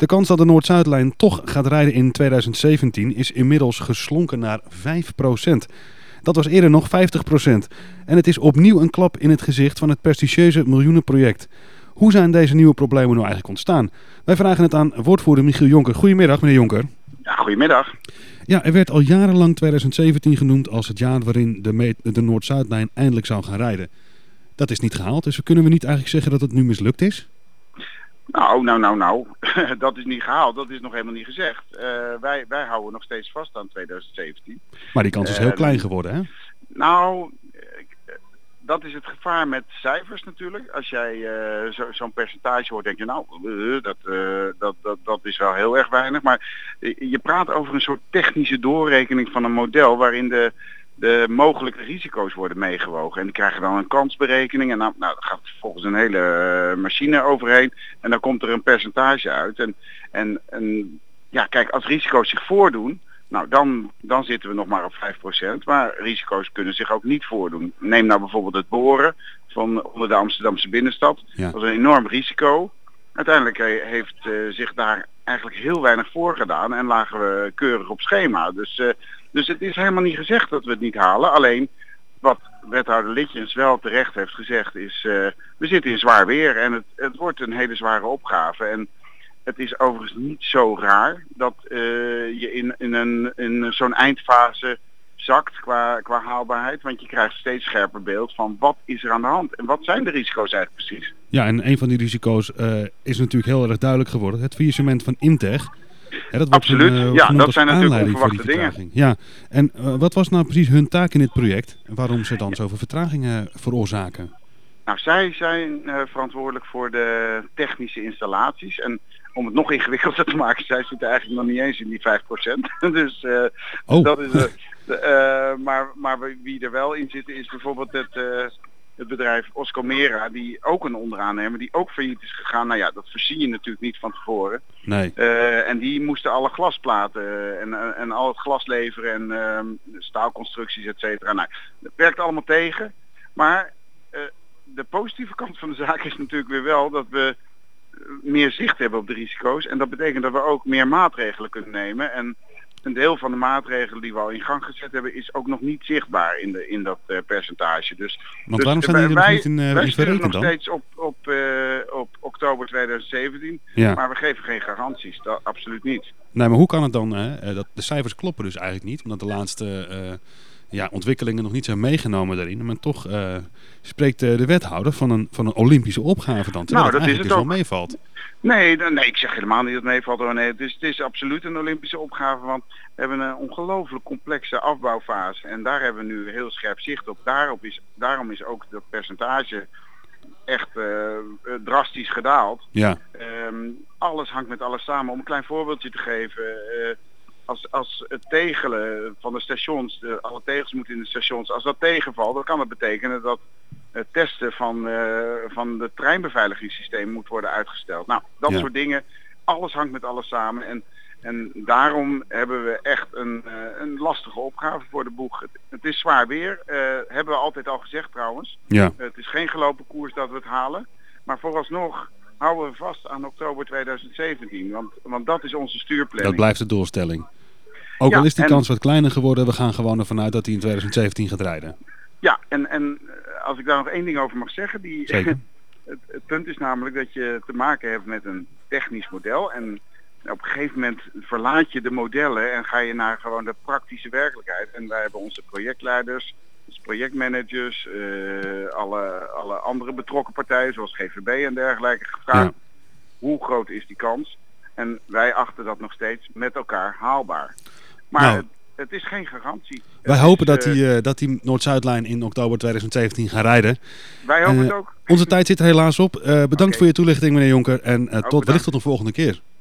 De kans dat de Noord-Zuidlijn toch gaat rijden in 2017 is inmiddels geslonken naar 5%. Dat was eerder nog 50%. En het is opnieuw een klap in het gezicht van het prestigieuze miljoenenproject. Hoe zijn deze nieuwe problemen nou eigenlijk ontstaan? Wij vragen het aan woordvoerder Michiel Jonker. Goedemiddag, meneer Jonker. Ja, goedemiddag. Ja, er werd al jarenlang 2017 genoemd als het jaar waarin de Noord-Zuidlijn eindelijk zou gaan rijden. Dat is niet gehaald, dus kunnen we niet eigenlijk zeggen dat het nu mislukt is? Nou. Dat is niet gehaald. Dat is nog helemaal niet gezegd. Wij houden nog steeds vast aan 2017. Maar die kans is heel klein geworden, hè? Nou, dat is het gevaar met cijfers natuurlijk. Als jij zo'n percentage hoort, denk je dat is wel heel erg weinig. Maar je praat over een soort technische doorrekening van een model waarin de mogelijke risico's worden meegewogen. En die krijgen dan een kansberekening. En nou daar gaat volgens een hele machine overheen. En dan komt er een percentage uit. En ja, kijk, als risico's zich voordoen, nou dan zitten we nog maar op 5%. Maar risico's kunnen zich ook niet voordoen. Neem nou bijvoorbeeld het boren onder de Amsterdamse binnenstad. Ja. Dat was een enorm risico. Uiteindelijk heeft zich daar eigenlijk heel weinig voor gedaan. En lagen we keurig op schema. Dus het is helemaal niet gezegd dat we het niet halen. Alleen wat wethouder Litjens wel terecht heeft gezegd is, we zitten in zwaar weer en het wordt een hele zware opgave. En het is overigens niet zo raar dat je in zo'n eindfase zakt qua haalbaarheid. Want je krijgt steeds scherper beeld van wat is er aan de hand en wat zijn de risico's eigenlijk precies. Ja, en een van die risico's is natuurlijk heel erg duidelijk geworden. Het faillissement van Imtech. Ja, dat wordt absoluut, dat zijn natuurlijk onverwachte dingen. Ja, en wat was nou precies hun taak in dit project? En waarom ze dan zoveel vertragingen veroorzaken? Nou, zij zijn verantwoordelijk voor de technische installaties. En om het nog ingewikkelder te maken, zij zitten eigenlijk nog niet eens in die 5%. Dus dat is maar wie er wel in zit is bijvoorbeeld het bedrijf Oscomera, die ook een onderaannemer, die ook failliet is gegaan. Nou ja, dat voorzie je natuurlijk niet van tevoren. Nee. En die moesten alle glasplaten en al het glas leveren en staalconstructies, et cetera. Nou, dat werkt allemaal tegen. Maar de positieve kant van de zaak is natuurlijk weer wel dat we meer zicht hebben op de risico's. En dat betekent dat we ook meer maatregelen kunnen nemen. En een deel van de maatregelen die we al in gang gezet hebben is ook nog niet zichtbaar in dat percentage. Want waarom zijn die er nog niet in verrekend dan? Nog steeds op oktober 2017, ja. Maar we geven geen garanties, dat absoluut niet. Nee, maar hoe kan het dan, dat de cijfers kloppen dus eigenlijk niet, omdat de laatste ontwikkelingen nog niet zijn meegenomen daarin. Maar toch spreekt de wethouder van een Olympische opgave dan, terwijl dat eigenlijk is dus het wel meevalt. Nee, ik zeg helemaal niet dat het meevalt. Nee, het is absoluut een Olympische opgave, want we hebben een ongelooflijk complexe afbouwfase. En daar hebben we nu heel scherp zicht op. Daarom is ook dat percentage echt drastisch gedaald. Ja. Alles hangt met alles samen. Om een klein voorbeeldje te geven, als het tegelen van de stations, alle tegels moeten in de stations, als dat tegenvalt, dan kan dat betekenen dat het testen van de treinbeveiligingssysteem moet worden uitgesteld. Nou, dat soort dingen, alles hangt met alles samen. En daarom hebben we echt een lastige opgave voor de boeg. Het is zwaar weer, hebben we altijd al gezegd trouwens. Ja. Het is geen gelopen koers dat we het halen. Maar vooralsnog houden we vast aan oktober 2017. Want dat is onze stuurplanning. Dat blijft de doelstelling. Ook al is die kans wat kleiner geworden, we gaan gewoon ervan uit dat hij in 2017 gaat rijden. Ja, en als ik daar nog één ding over mag zeggen. Zeker. Het punt is namelijk dat je te maken hebt met een technisch model. En op een gegeven moment verlaat je de modellen en ga je naar gewoon de praktische werkelijkheid. En wij hebben onze projectleiders, onze projectmanagers, alle andere betrokken partijen zoals GVB en dergelijke gevraagd. Ja. Hoe groot is die kans? En wij achten dat nog steeds met elkaar haalbaar. Maar het is geen garantie. Wij hopen dat die Noord-Zuidlijn in oktober 2017 gaat rijden. Wij hopen het ook. Onze tijd zit er helaas op. Bedankt voor je toelichting, meneer Jonker. En wellicht tot een volgende keer.